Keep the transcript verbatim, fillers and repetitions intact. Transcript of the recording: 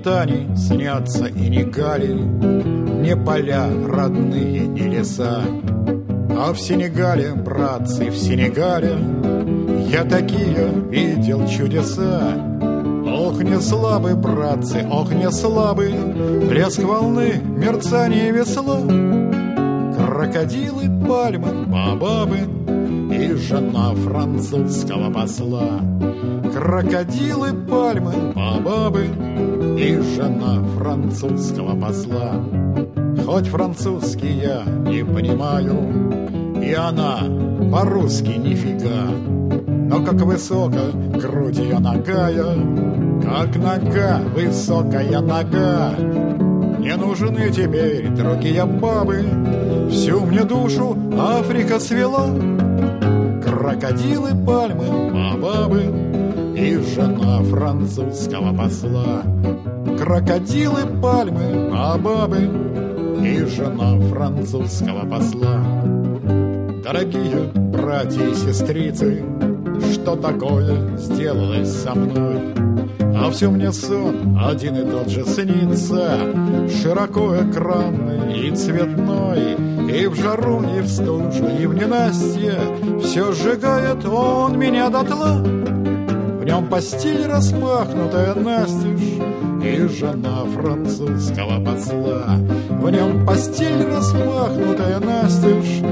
Британии снятся и не Гали, не поля родные, не леса. А в Сенегале, братцы, в Сенегале я такие видел чудеса. Ох, не слабы, братцы, ох, не слабы, плеск волны, мерцание весла. Крокодилы, пальмы, баобабы и жена французского посла. Крокодилы, пальмы, баобабы и жена французского посла. Хоть французский я не понимаю, и она по-русски нифига, но как высоко грудь ее нагая, как нога, высокая нога. Не нужны теперь другие бабы, всю мне душу Африка свела. Крокодилы, пальмы, баобабы и жена французского посла. Крокодилы, пальмы, баобабы и жена французского посла. Дорогие братья и сестрицы, что такое сделалось со мной? А все мне сон один и тот же снится, широко экранный и цветной. И в жару, и в стужу, и в ненастье все сжигает он меня дотла. В нем постель распахнутая настежь и жена французского посла. В нем постель распахнутая настежь